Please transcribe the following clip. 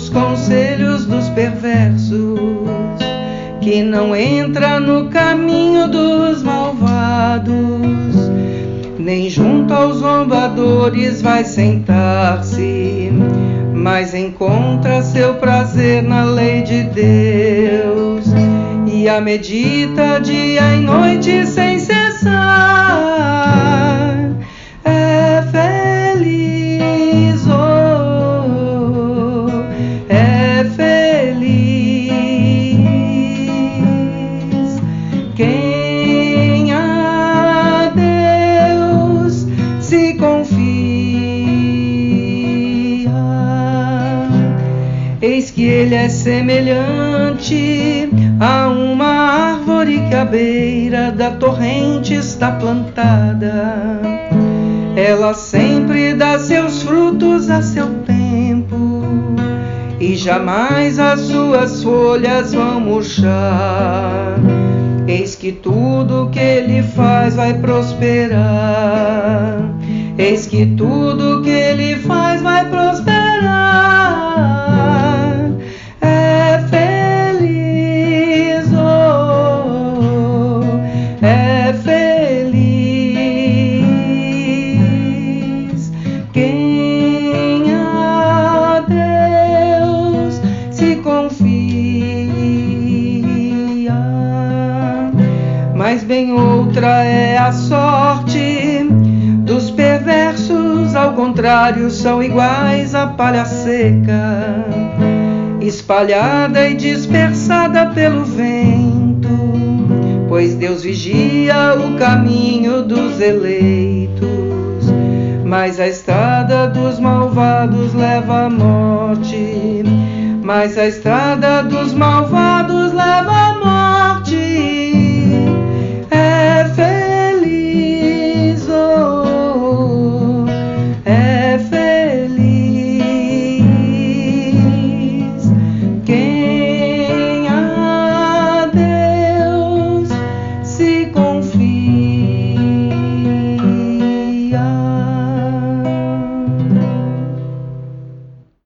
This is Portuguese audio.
os conselhos dos perversos, que não entra no caminho dos malvados, nem junto aos zombadores vai sentar-se, mas encontra seu prazer na lei de Deus, e a medita dia e noite sem cessar. É feliz, oh, é feliz quem a Deus se confia. Eis que ele é semelhante a uma árvore que à beira da torrente está plantada. Ela sempre dá seus frutos a seu tempo, e jamais as suas folhas vão murchar. Eis que tudo que ele faz vai prosperar. Eis que tudo que ele faz vai prosperar. É feliz, oh, é feliz quem a Deus se confia. Mas bem outra é a sorte dos perversos, ao contrário, são iguais à palha seca, espalhada e dispersada pelo vento, pois Deus vigia o caminho dos eleitos, mas a estrada dos malvados leva à morte, mas a estrada dos malvados leva à